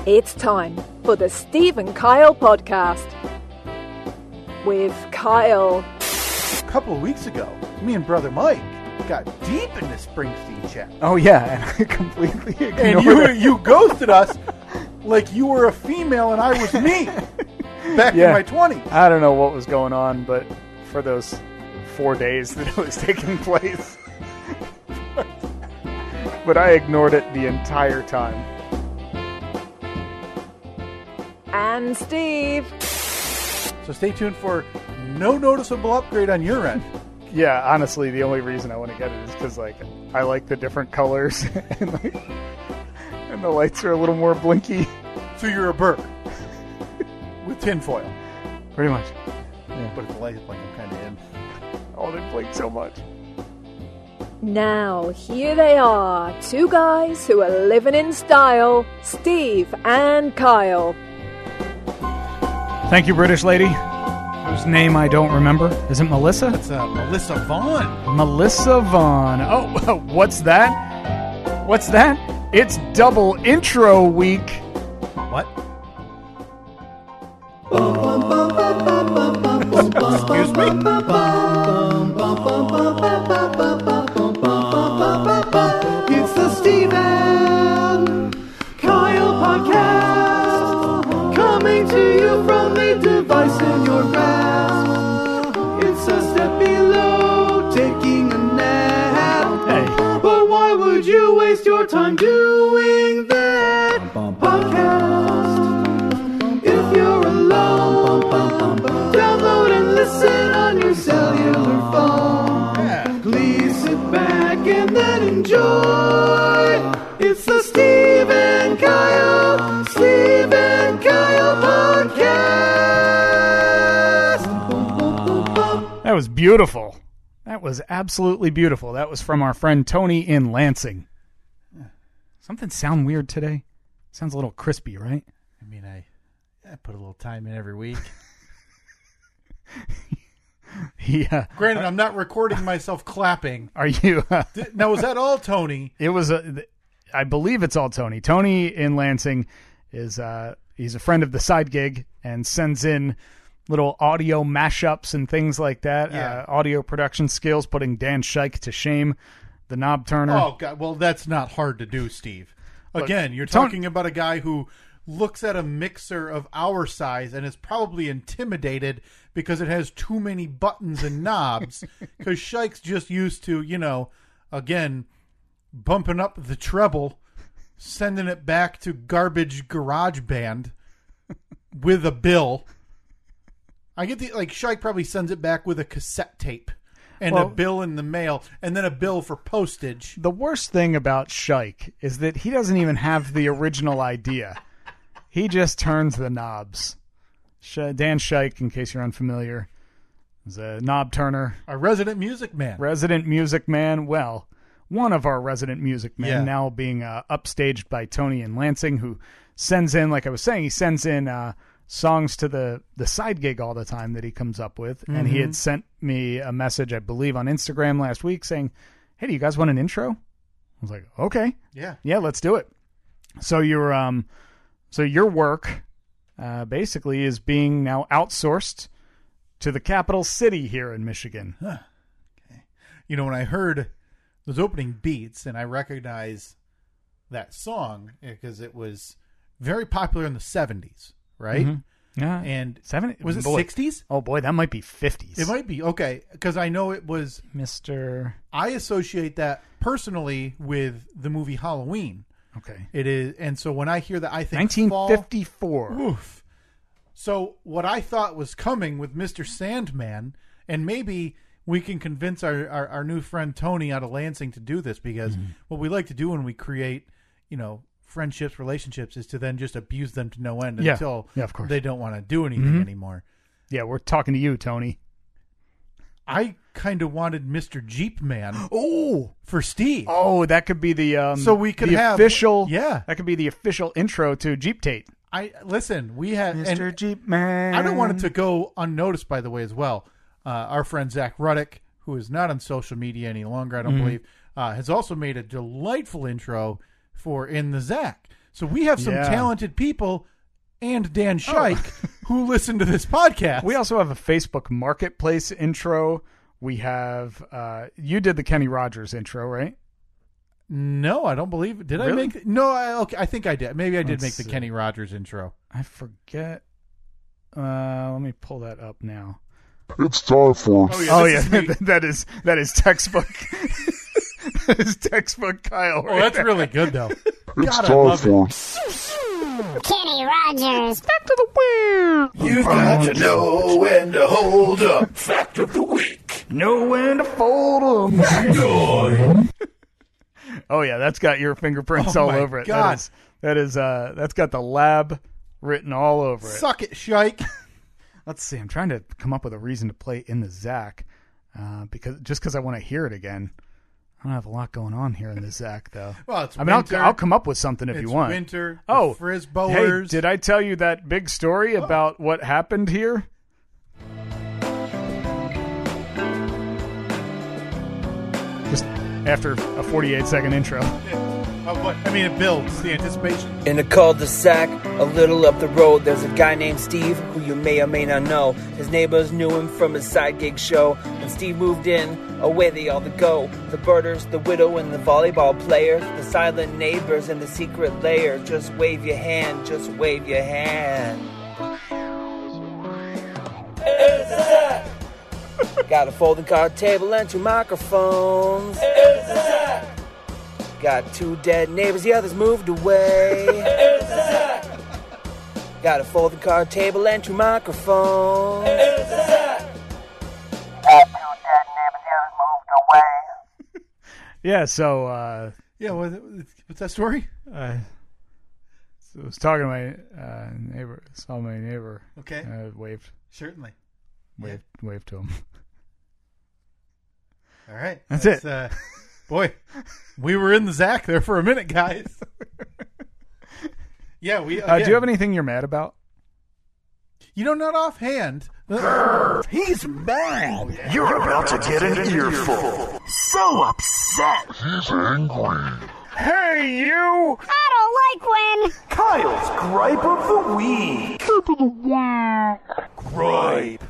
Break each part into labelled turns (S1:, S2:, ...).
S1: It's time for the Steve and Kyle podcast. With Kyle.
S2: A couple of weeks ago, me and brother Mike got deep into Springsteen chat.
S3: Oh yeah, and I completely ignored
S2: And you ghosted us like you were a female and I was me back in my 20s.
S3: I don't know what was going on, but for those 4 days that it was taking place. But I ignored it the entire time.
S1: And Steve.
S2: So stay tuned for no noticeable upgrade on your end.
S3: Yeah, honestly, the only reason I want to get it is because, like, I like the different colors and the lights are a little more blinky.
S2: So you're a Burke with tinfoil.
S3: Pretty much. Yeah.
S2: But if the light is blinking, I'm kind of in.
S3: Oh, they blink so much.
S1: Now, here they are, two guys who are living in style, Steve and Kyle.
S3: Thank you, British lady, whose name I don't remember. Is it Melissa?
S2: It's Melissa Vaughn.
S3: Melissa Vaughn. Oh, what's that? What's that? It's double intro week.
S2: What? Excuse me?
S4: It's the Steve and Kyle podcast, coming to you from a device in your grasp. It's a step below taking a nap.
S3: Hey.
S4: But why would you waste your time doing that podcast? If you're alone, download and listen on your cellular phone.
S2: Yeah.
S4: Please sit back and then enjoy. It's the Steve and Kyle podcast.
S3: That was beautiful. That was absolutely beautiful. That was from our friend Tony in Lansing. Something sound weird today? Sounds a little crispy, right?
S2: I mean, I put a little time in every week.
S3: Yeah.
S2: Granted, I'm not recording myself clapping.
S3: Are you?
S2: Now, was that all Tony?
S3: It was I believe it's all Tony. Tony in Lansing is he's a friend of the Side Gig and sends in little audio mashups and things like that.
S2: Yeah.
S3: Audio production skills, putting Dan Scheich to shame, the knob turner.
S2: Oh, God. Well, that's not hard to do, Steve. Again, you're
S3: Tony-
S2: talking about a guy who looks at a mixer of our size and is probably intimidated because it has too many buttons and knobs. Because Sheich's just used to, again, bumping up the treble, sending it back to garbage garage band with a bill. I get Scheich probably sends it back with a cassette tape and a bill in the mail and then a bill for postage.
S3: The worst thing about Scheich is that he doesn't even have the original idea. He just turns the knobs. Dan Scheich, in case you're unfamiliar, is a knob turner.
S2: A resident music man.
S3: Resident music man. Well, one of our resident music men,
S2: Yeah.
S3: now being upstaged by Tony in Lansing, who sends in, like I was saying, he sends in songs to the Side Gig all the time that he comes up with. Mm-hmm. And he had sent me a message, I believe, on Instagram last week saying, hey, do you guys want an intro? I was like, okay.
S2: Yeah,
S3: let's do it. So your work basically is being now outsourced to the capital city here in Michigan.
S2: Huh. Okay. When I heard those opening beats and I recognize that song because it was very popular in the 70s, right?
S3: Mm-hmm. Yeah.
S2: And
S3: 70s?
S2: Was it
S3: Boy.
S2: 60s?
S3: Oh boy, that might be 50s.
S2: It might be. Okay, because I know it was
S3: Mr.
S2: I associate that personally with the movie Halloween.
S3: Okay.
S2: It is, and so when I hear that, I think
S3: 1954.
S2: Fall, oof. So what I thought was coming with Mr. Sandman, and maybe we can convince our new friend Tony out of Lansing to do this, because what we like to do when we create, friendships, relationships, is to then just abuse them to no end until
S3: of course.
S2: they don't want to do anything anymore.
S3: Yeah, we're talking to you, Tony.
S2: I kind of wanted Mr. Jeep Man for Steve.
S3: Oh, that could be the
S2: so we could
S3: the
S2: have
S3: official.
S2: Yeah,
S3: that could be the official intro to Jeep Tate.
S2: We had
S3: Mr. Jeep Man.
S2: I don't want it to go unnoticed, by the way, as well. Our friend Zach Ruddick, who is not on social media any longer, I don't believe, has also made a delightful intro for In the Zach. So we have some
S3: Yeah.
S2: talented people and Dan Scheich who listen to this podcast.
S3: We also have a Facebook Marketplace intro. We have you did the Kenny Rogers intro, right?
S2: No, I don't believe it. Did I
S3: Really?
S2: make? No, I think I did. Maybe I did
S3: Let's
S2: make the
S3: see.
S2: Kenny Rogers intro.
S3: I forget. Let me pull that up now.
S5: It's time for
S3: Oh
S2: this
S3: yeah,
S2: is me.
S3: that is textbook. That is textbook Kyle.
S2: Oh, that's really good though.
S5: it's
S2: God, I
S5: time
S2: love
S5: for
S6: Kenny Rogers.
S3: back to the wheel.
S7: You've got to know when to hold up. Fact of the week.
S3: Know when to fold 'em. Oh yeah, that's got your fingerprints
S2: Oh,
S3: all
S2: my
S3: over it.
S2: God.
S3: That's got the lab written all over it.
S2: Suck it, Scheich.
S3: Let's see. I'm trying to come up with a reason to play In the Zach, because I want to hear it again. I don't have a lot going on here in the Zach though.
S2: Well, it's
S3: I mean,
S2: winter.
S3: I'll come up with something if
S2: It's
S3: you want.
S2: winter.
S3: Oh,
S2: the
S3: hey,
S2: Frisboers.
S3: did I tell you that big story about what happened here? Just after a 48-second intro.
S2: What? I mean, it builds the anticipation.
S8: In a cul-de-sac, a little up the road, there's a guy named Steve who you may or may not know. His neighbors knew him from his side gig show. When Steve moved in, away they all to go. The birders, the widow, and the volleyball players, the silent neighbors and the secret layer. Just wave your hand, just wave your hand. Got a folding card table and 2 microphones. Got 2 dead neighbors, the others moved away. Got a folding card table and 2 microphones.
S3: Yeah, so
S2: Yeah, what's that story?
S3: I was talking to my neighbor, saw my neighbor,
S2: Okay,
S3: waved
S2: certainly.
S3: waved to him.
S2: All right,
S3: That's it.
S2: Boy, we were in the Zach there for a minute, guys. Yeah, we.
S3: Do
S2: Again,
S3: you have anything you're mad about?
S2: You know, not offhand.
S7: He's mad. You're about to get an earful. So upset.
S5: He's angry.
S7: Hey, you!
S6: I don't like when.
S7: Kyle's gripe of the week. Gripe.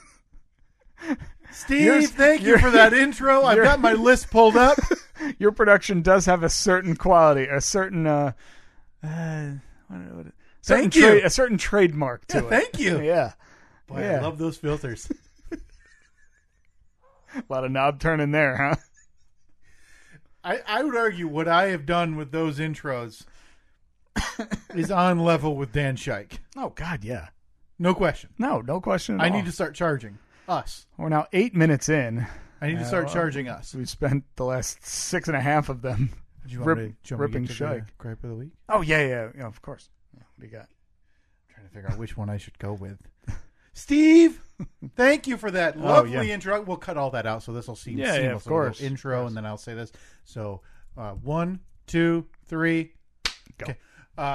S2: Steve, thank you for that intro. I've got my list pulled up.
S3: Your production does have a certain quality, a certain
S2: Thank you.
S3: a certain trademark to
S2: Yeah,
S3: it.
S2: thank you.
S3: Yeah,
S2: Boy,
S3: Yeah.
S2: I love those filters.
S3: a lot of knob turning there, huh?
S2: I would argue what I have done with those intros is on level with Dan Scheich.
S3: Oh God, yeah.
S2: No question.
S3: No question at
S2: I
S3: all.
S2: need to start charging us.
S3: We're now 8 minutes in.
S2: I need to start charging us.
S3: We've spent the last 6.5 of them
S2: Do you want me to
S3: ripping
S2: get to the
S3: Scheich.
S2: gripe of the week?
S3: Oh yeah, of course. Yeah, what do you got?
S2: I'm trying to figure out which one I should go with. Steve, thank you for that lovely
S3: yeah.
S2: intro. We'll cut all that out so this will seem
S3: Yeah,
S2: seamless.
S3: of course.
S2: A little intro, and then I'll say this. So, 1, 2, 3,
S3: Go.
S2: Okay.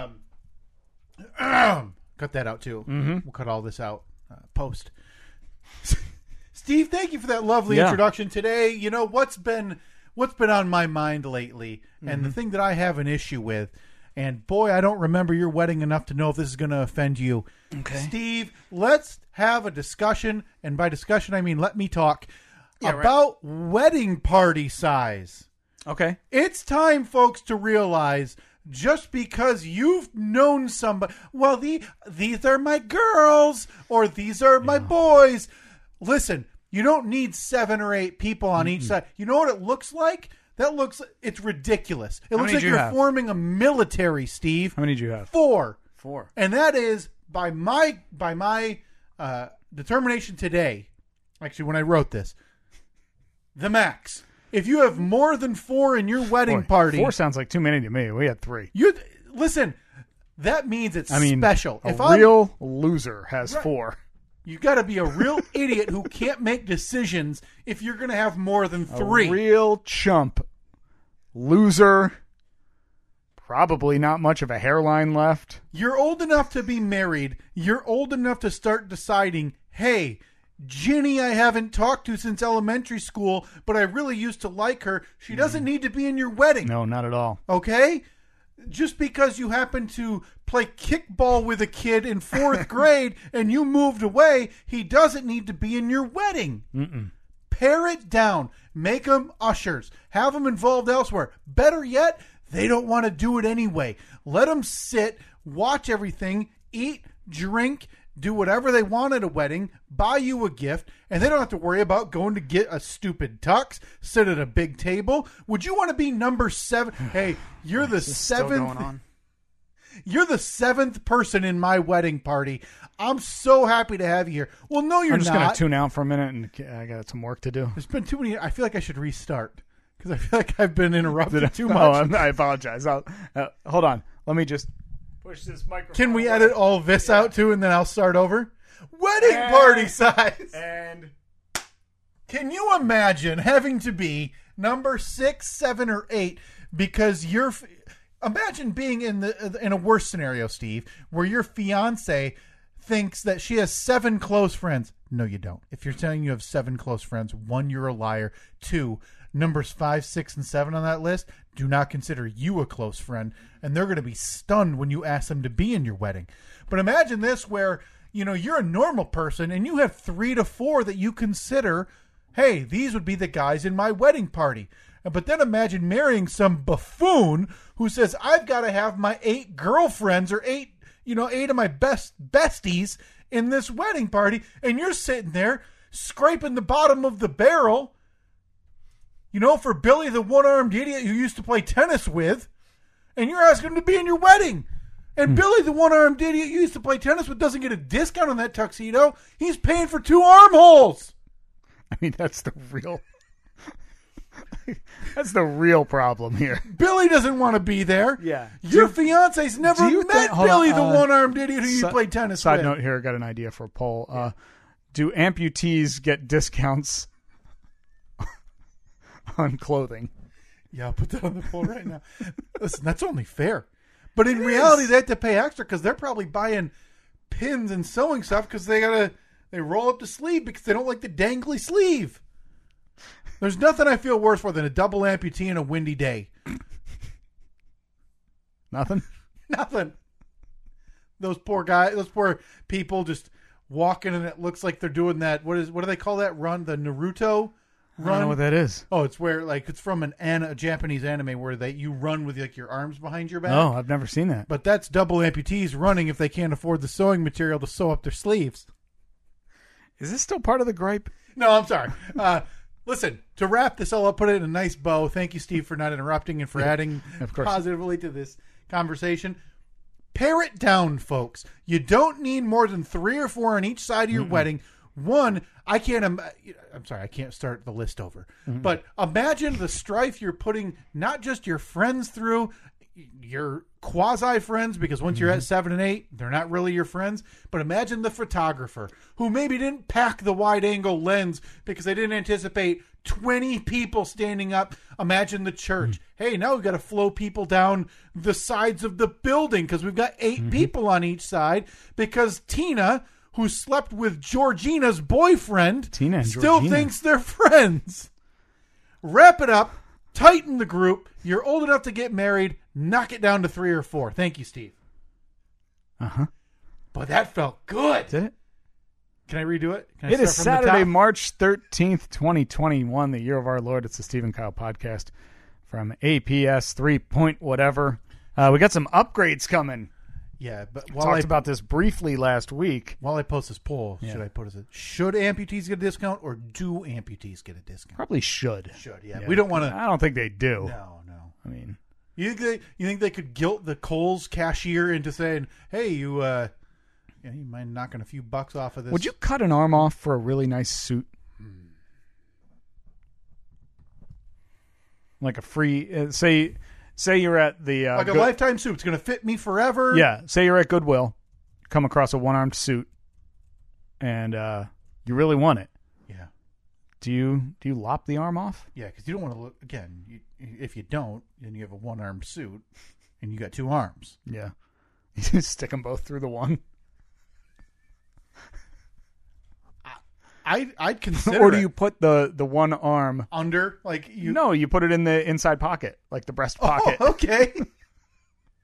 S2: Cut that out too.
S3: Mm-hmm.
S2: We'll cut all this out post. Steve, thank you for that lovely
S3: Yeah.
S2: introduction today. You know what's been on my mind lately, and
S3: Mm-hmm.
S2: the thing that I have an issue with. And boy, I don't remember your wedding enough to know if this is going to offend you.
S3: Okay.
S2: Steve, let's have a discussion, and by discussion I mean let me talk
S3: Yeah, right.
S2: about wedding party size.
S3: Okay.
S2: It's time, folks, to realize just because you've known somebody, well, these are my girls or these are my boys. Listen, you don't need 7 or 8 people on each side. You know what it looks like? It's ridiculous. It
S3: How
S2: looks
S3: many
S2: like
S3: do you
S2: you're
S3: have?
S2: forming a military, Steve.
S3: How many do you have?
S2: 4.
S3: 4.
S2: And that is by my determination today. Actually, when I wrote this, the max. If you have more than 4 in your wedding party,
S3: 4 sounds like too many to me. We had 3.
S2: you listen. That means it's special.
S3: A real loser has 4.
S2: You got to be a real idiot who can't make decisions if you're going to have more than 3.
S3: A real chump. Loser. Probably not much of a hairline left.
S2: You're old enough to be married. You're old enough to start deciding, hey, Ginny I haven't talked to since elementary school, but I really used to like her. She doesn't need to be in your wedding.
S3: No, not at all.
S2: Okay? Just because you happen to play kickball with a kid in 4th grade and you moved away, he doesn't need to be in your wedding. Pare it down. Make them ushers. Have them involved elsewhere. Better yet, they don't want to do it anyway. Let them sit, watch everything, eat, drink, do whatever they want at a wedding, buy you a gift, and they don't have to worry about going to get a stupid tux, sit at a big table. Would you want to be number 7? Hey, you're the 7th. You're the 7th person in my wedding party. I'm so happy to have you here. Well, no, you're not.
S3: I'm just going to tune out for a minute, and I got some work to do.
S2: There's been too many. I feel like I should restart because I feel like I've been interrupted too much.
S3: I apologize. Hold on. Let me just push this microphone.
S2: Can we edit all this out too, and then I'll start over? Wedding party size.
S3: And
S2: can you imagine having to be number 6, 7, or 8 because you're? Imagine being in a worse scenario, Steve, where your fiance thinks that she has 7 close friends. No, you don't. If you're saying you have 7 close friends, 1, you're a liar. 2, numbers 5, 6, and 7 on that list do not consider you a close friend, and they're going to be stunned when you ask them to be in your wedding. But imagine this where, you're a normal person and you have 3 to 4 that you consider, hey, these would be the guys in my wedding party. But then imagine marrying some buffoon who says, I've got to have my 8 girlfriends or 8 of my besties in this wedding party. And you're sitting there scraping the bottom of the barrel, for Billy the one-armed idiot who used to play tennis with. And you're asking him to be in your wedding. And Billy the one-armed idiot you used to play tennis with doesn't get a discount on that tuxedo. He's paying for 2 armholes.
S3: I mean, that's the real... That's the real problem here.
S2: Billy doesn't want to be there.
S3: Yeah.
S2: Your fiance's never met Billy the one-armed idiot who you played tennis with.
S3: Side note here, I got an idea for a poll. Do amputees get discounts on clothing?
S2: Yeah, I'll put that on the poll right now. Listen, that's only fair. But in reality, they have to pay extra because they're probably buying pins and sewing stuff because they roll up the sleeve because they don't like the dangly sleeve. There's nothing I feel worse for than a double amputee on a windy day.
S3: Nothing?
S2: Nothing. Those poor people just walking and it looks like they're doing that. What do they call that run? The Naruto run?
S3: I don't know what that is.
S2: Oh, it's where it's from a Japanese anime where you run with your arms behind your back.
S3: Oh, I've never seen that.
S2: But that's double amputees running if they can't afford the sewing material to sew up their sleeves.
S3: Is this still part of the gripe?
S2: No, I'm sorry. Listen, to wrap this all up, put it in a nice bow. Thank you, Steve, for not interrupting and for adding positively to this conversation. Pare it down, folks. You don't need more than 3 or 4 on each side of your wedding. One, I can't start the list over. But imagine the strife you're putting not just your friends through, your quasi-friends, because once you're at 7 and 8, they're not really your friends. But imagine the photographer who maybe didn't pack the wide-angle lens because they didn't anticipate 20 people standing up. Imagine the church. Hey, now we've got to flow people down the sides of the building because we've got 8 people on each side because Tina, who slept with Georgina's boyfriend, still thinks they're friends. Wrap it up. Tighten the group. You're old enough to get married. Knock it down to 3 or 4. Thank you, Steve. But that felt good.
S3: Did it?
S2: Can I redo it?
S3: It is Saturday, March 13th, 2021, the year of our Lord. It's the Steve and Kyle podcast from APS 3 point whatever. We got some upgrades coming.
S2: Yeah, but
S3: we talked about this briefly last week.
S2: While I post this poll, should amputees get a discount or do amputees get a discount?
S3: Probably should.
S2: Yeah. We don't want to.
S3: I don't think they do.
S2: No.
S3: I mean,
S2: you think they could guilt the Kohl's cashier into saying, "Hey, you mind knocking a few bucks off of this?"
S3: Would you cut an arm off for a really nice suit? Like a free Say you're at the...
S2: a lifetime suit. It's going to fit me forever.
S3: Yeah. Say you're at Goodwill, come across a one-armed suit, and you really want it.
S2: Yeah.
S3: Do you lop the arm off?
S2: Yeah, because you don't want to look... Again, if you don't, then you have a one-armed suit, and you got 2 arms.
S3: Yeah. You just stick them both through the one?
S2: I'd consider
S3: or do you put the one arm
S2: under,
S3: No, you put it in the inside pocket, like the breast pocket.
S2: Oh, okay.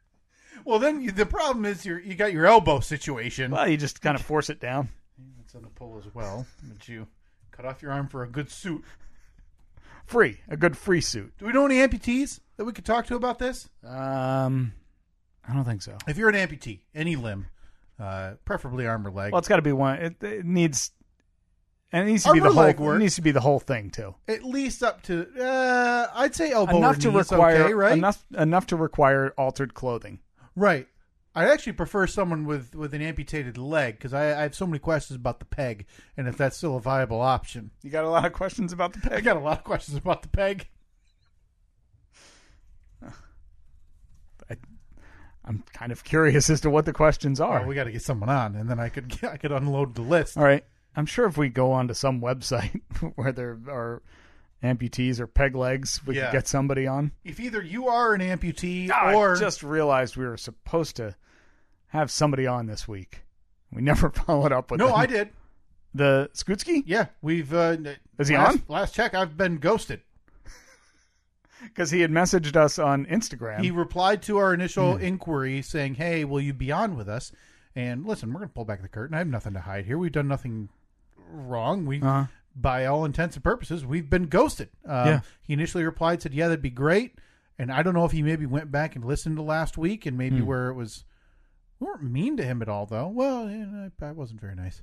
S2: Well, then the problem is you got your elbow situation.
S3: Well, you just kind of force it down.
S2: That's on the pull as well. But you cut off your arm for a good suit.
S3: A good free suit.
S2: Do we know any amputees that we could talk to about this?
S3: I don't think so.
S2: If you're an amputee, any limb, preferably arm or leg.
S3: Well, it's got to be one. It needs, and it needs to be
S2: Arm or
S3: the whole.
S2: leg work.
S3: It needs to be the whole thing too.
S2: At least up to, I'd say elbow
S3: Enough
S2: or
S3: to
S2: knee is
S3: require
S2: okay, right?
S3: enough to require altered clothing.
S2: Right. I actually prefer someone with an amputated leg because I have so many questions about the peg and if that's still a viable option.
S3: You got a lot of questions about the
S2: I
S3: peg.
S2: got a lot of questions about the peg.
S3: I'm kind of curious as to what the questions are.
S2: Oh, we got to get someone on, and then I could unload the list.
S3: All right. I'm sure if we go on to some website where there are amputees or peg legs, we could get somebody on.
S2: If either you are an amputee
S3: I just realized we were supposed to have somebody on this week. We never followed up with them.
S2: I did.
S3: The Skutski?
S2: Yeah, we've.
S3: Is he on?
S2: Last check, I've been ghosted.
S3: Because he had messaged us on Instagram.
S2: He replied to our initial inquiry saying, "Hey, will you be on with us?" And listen, we're going to pull back the curtain. I have nothing to hide here. We've done nothing wrong. We, by all intents and purposes, we've been ghosted. He initially replied, said, "Yeah, that'd be great." And I don't know if he maybe went back and listened to last week, and maybe where it was, we weren't mean to him at all, though. Well, I wasn't very nice.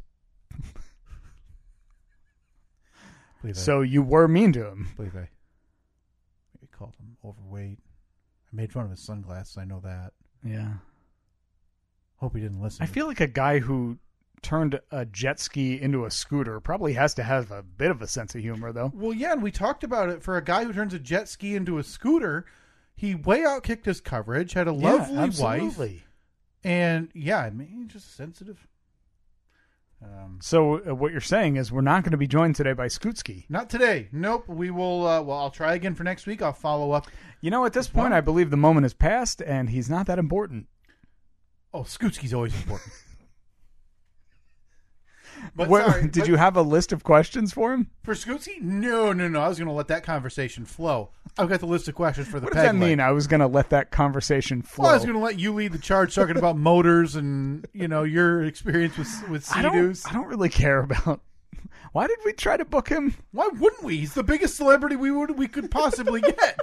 S3: So you were mean to him.
S2: Believe I called him overweight. I made fun of his sunglasses. I know that.
S3: Yeah.
S2: Hope he didn't listen.
S3: I feel like a guy who turned a jet ski into a scooter probably has to have a bit of a sense of humor, though.
S2: Well, yeah, and we talked about it. For a guy who turns a jet ski into a scooter, he way outkicked his coverage, had a lovely wife. And, yeah, I mean, he's just sensitive.
S3: So what you're saying is we're not going to be joined today by Skutski.
S2: Not today. Nope. We will, I'll try again for next week. I'll follow up.
S3: You know, at this point, I believe the moment has passed, and he's not that important.
S2: Oh, Skutski's always important. But
S3: did you have a list of questions for him?
S2: For Skutski? No. I was going to let that conversation flow. I've got the list of questions for the
S3: What
S2: peg
S3: does that
S2: leg.
S3: mean? I was going to let that conversation flow.
S2: Well, I was going to let you lead the charge talking about motors and, your experience with Sea-Doos.
S3: I don't really care about... Why did we try to book him?
S2: Why wouldn't we? He's the biggest celebrity we could possibly get.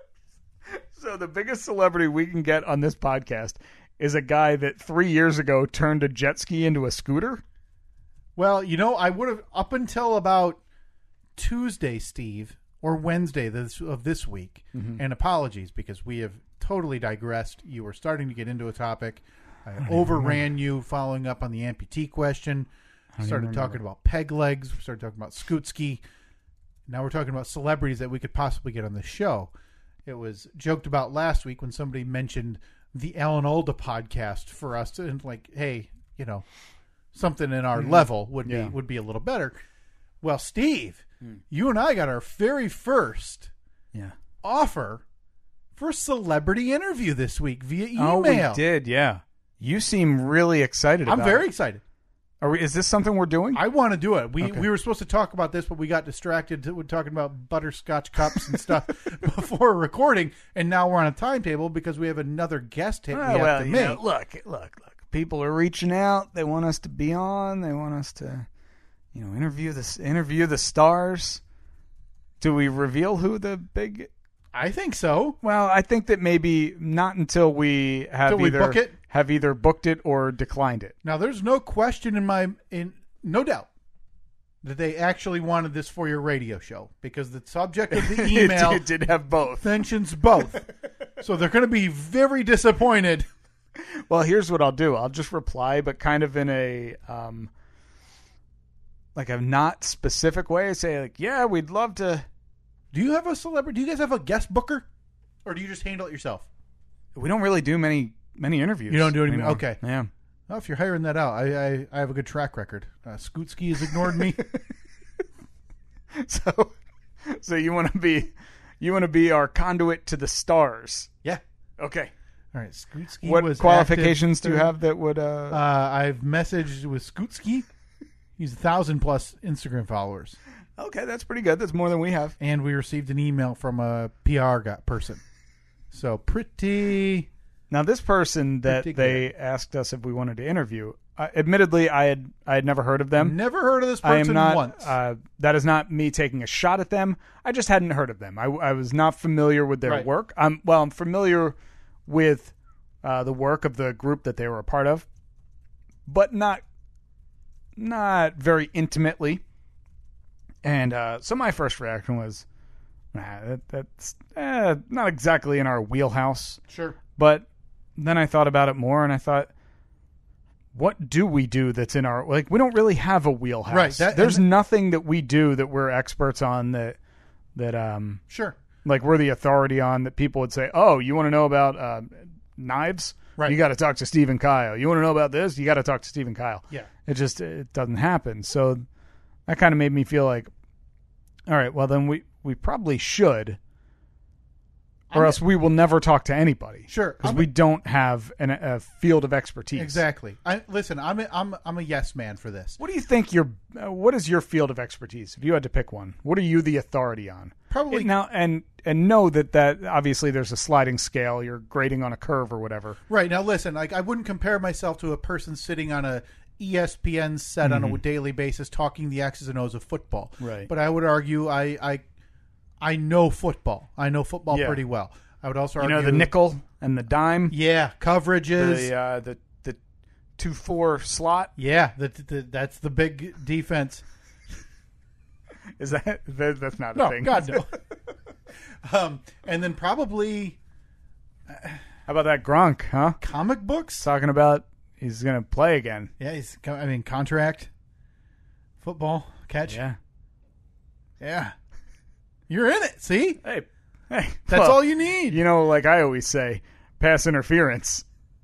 S3: So the biggest celebrity we can get on this podcast is a guy that 3 years ago turned a jet ski into a scooter?
S2: Well, I would have, up until about Tuesday, Steve, or Wednesday of this week, and apologies because we have totally digressed. You were starting to get into a topic. I overran you following up on the amputee question. Started talking about peg legs. We started talking about Skutski. Now we're talking about celebrities that we could possibly get on the show. It was joked about last week when somebody mentioned the Alan Alda podcast for us to, and like, hey, something in our level would be a little better. Well, Steve, you and I got our very first offer for a celebrity interview this week via email.
S3: Oh, we did, yeah. You seem really excited about it.
S2: I'm very excited.
S3: Is this something we're doing?
S2: I want to do it. We were supposed to talk about this, but we got distracted with talking about butterscotch cups and stuff before recording, and now we're on a timetable because we have another guest hit we have to make.
S3: Look. People are reaching out. They want us to be on. They want us to, interview the stars. Do we reveal who the big?
S2: I think so.
S3: Well, I think that maybe not until we have either booked it or declined it.
S2: Now, there's no question no doubt that they actually wanted this for your radio show because the subject of the email
S3: it did have both.
S2: mentions both. So they're going to be very disappointed.
S3: Well, here's what I'll do. I'll just reply, but kind of in a like a not specific way. I say like, yeah, we'd love to.
S2: Do you have a celebrity? Do you guys have a guest booker, or do you just handle it yourself?
S3: We don't really do many interviews.
S2: You don't do anything.
S3: anymore.
S2: Okay.
S3: Yeah.
S2: Well, if you're hiring that out, I have a good track record. Skutski has ignored me.
S3: So you want to be our conduit to the stars?
S2: Yeah.
S3: Okay.
S2: All right. Skutski.
S3: What
S2: was
S3: qualifications
S2: active
S3: do you have that would?
S2: I've messaged with Skutski. He's 1,000+ Instagram followers.
S3: Okay, that's pretty good. That's more than we have.
S2: And we received an email from a PR person. So pretty
S3: Now, this person that they asked us if we wanted to interview, admittedly, I had never heard of them.
S2: Never heard of this
S3: I am
S2: person
S3: not,
S2: once.
S3: that is not me taking a shot at them. I just hadn't heard of them. I was not familiar with their
S2: Right.
S3: work. I'm familiar with the work of the group that they were a part of, but not very intimately. And so my first reaction was, that's not exactly in our wheelhouse.
S2: Sure.
S3: But then I thought about it more, and I thought, what do we do that's in our... Like, we don't really have a wheelhouse.
S2: Right.
S3: There's nothing that we do that we're experts on that
S2: Sure.
S3: like, we're the authority on, that people would say, oh, you want to know about knives?
S2: Right.
S3: You got to talk to Stephen Kyle. You want to know about this? You got to talk to Stephen Kyle.
S2: Yeah.
S3: It doesn't happen. So that kind of made me feel like, all right, well, then we probably should, or else we will never talk to anybody.
S2: Sure.
S3: Because we don't have a field of expertise.
S2: Exactly. Listen, I'm a yes man for this.
S3: What do you think what is your field of expertise? If you had to pick one, what are you the authority on?
S2: Probably
S3: now, and know that obviously there's a sliding scale. You're grading on a curve or whatever.
S2: Right. Now, listen, like, I wouldn't compare myself to a person sitting on a ESPN set on a daily basis talking the X's and O's of football.
S3: Right.
S2: But I would argue I know football. I know football
S3: Yeah.
S2: pretty well. I would also argue
S3: the nickel and the dime.
S2: Yeah, coverages.
S3: The 2-4 slot.
S2: Yeah, that's the big defense.
S3: Is that's not a
S2: No,
S3: thing?
S2: God no. And then probably
S3: How about that Gronk, huh?
S2: comic books.
S3: Talking about he's going to play again.
S2: Yeah, contract, football, catch. Yeah. You're in it. See,
S3: Hey,
S2: that's
S3: well,
S2: all you need.
S3: You know, like I always say, pass interference.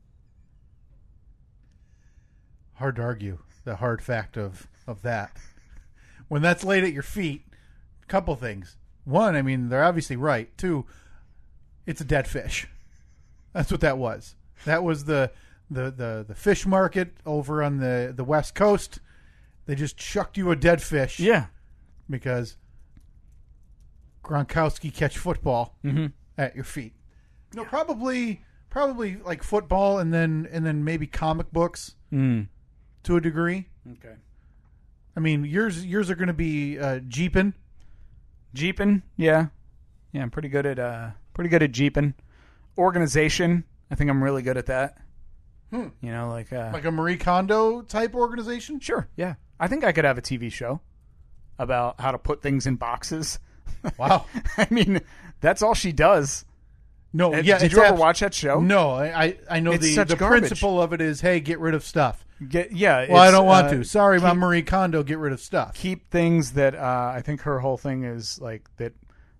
S2: Hard to argue the hard fact of that. When that's laid at your feet, a couple things. One, I mean, they're obviously right. Two, it's a dead fish. That's what that was. That was the fish market over on the West Coast. They just chucked you a dead fish.
S3: Yeah.
S2: Because Gronkowski catch football at your feet. No, probably like football and then maybe comic books to a degree.
S3: Okay.
S2: I mean, yours are going to be Jeepin'.
S3: Jeepin', yeah. I'm pretty good at Jeepin'. Organization, I think I'm really good at that. You know, like
S2: Like a Marie Kondo type organization?
S3: Sure, yeah. I think I could have a TV show about how to put things in boxes.
S2: Wow.
S3: I mean, that's all she does.
S2: No,
S3: Did
S2: yeah.
S3: you ever watch that show?
S2: No, I know
S3: It's such
S2: the
S3: garbage.
S2: principle of it is, hey, get rid of stuff.
S3: Well,
S2: I don't want to. Sorry, about Marie Kondo. Get rid of stuff.
S3: Keep things that I think her whole thing is like that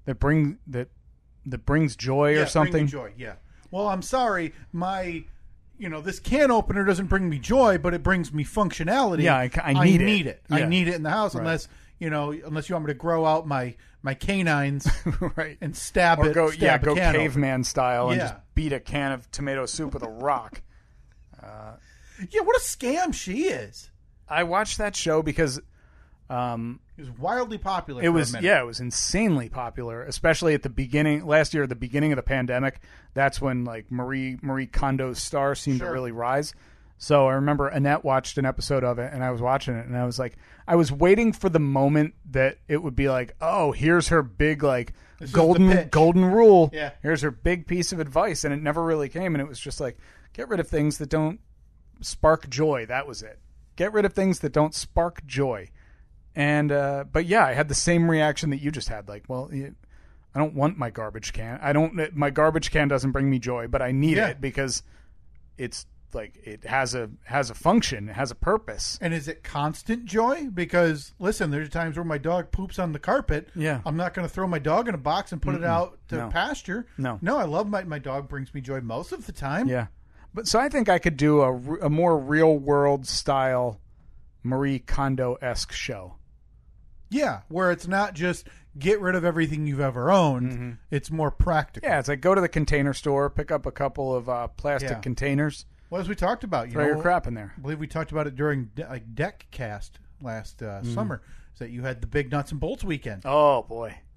S3: brings joy or something.
S2: Bring me joy. Yeah. Well, I'm sorry. This can opener doesn't bring me joy, but it brings me functionality.
S3: Yeah, I need it.
S2: I
S3: Yeah.
S2: need it in the house,
S3: Right.
S2: unless you want me to grow out my canines
S3: right
S2: and stab
S3: or
S2: it.
S3: go
S2: stab a
S3: go
S2: can
S3: caveman
S2: open.
S3: style and
S2: Yeah.
S3: just beat a can of tomato soup with a rock.
S2: Yeah, what a scam she is.
S3: I watched that show because
S2: It was wildly popular.
S3: it
S2: for
S3: was
S2: a minute.
S3: it was insanely popular, especially at the beginning last year at the beginning of the pandemic. That's when like Marie Kondo's star seemed to
S2: Sure.
S3: really rise. So I remember Annette watched an episode of it and I was watching it and I was like, I was waiting for the moment that it would be like, oh, here's her big like
S2: This is the pitch.
S3: golden rule.
S2: Yeah.
S3: Here's her big piece of advice, and it never really came. And it was just like, get rid of things that don't spark joy. That was it. Get rid of things that don't spark joy. And but yeah, I had the same reaction that you just had. Like, well, I don't want my garbage can. My garbage can doesn't bring me joy, but I need
S2: Yeah.
S3: it because it's like it has a function, it has a purpose.
S2: And is it constant joy? Because listen, there's times where my dog poops on the carpet.
S3: Yeah.
S2: I'm not going to throw my dog in a box and put it out to
S3: No.
S2: pasture.
S3: No.
S2: I love my dog. Brings me joy most of the time.
S3: Yeah, but so I think I could do a more real world style Marie Kondo-esque show.
S2: Yeah, where it's not just get rid of everything you've ever owned. It's more practical.
S3: Yeah, it's like go to the Container Store, pick up a couple of plastic
S2: Yeah.
S3: containers,
S2: Well, as we talked about,
S3: throw your crap in there.
S2: I believe we talked about it during Deck Cast last summer. Is that you had the big nuts and bolts weekend?
S3: Oh boy,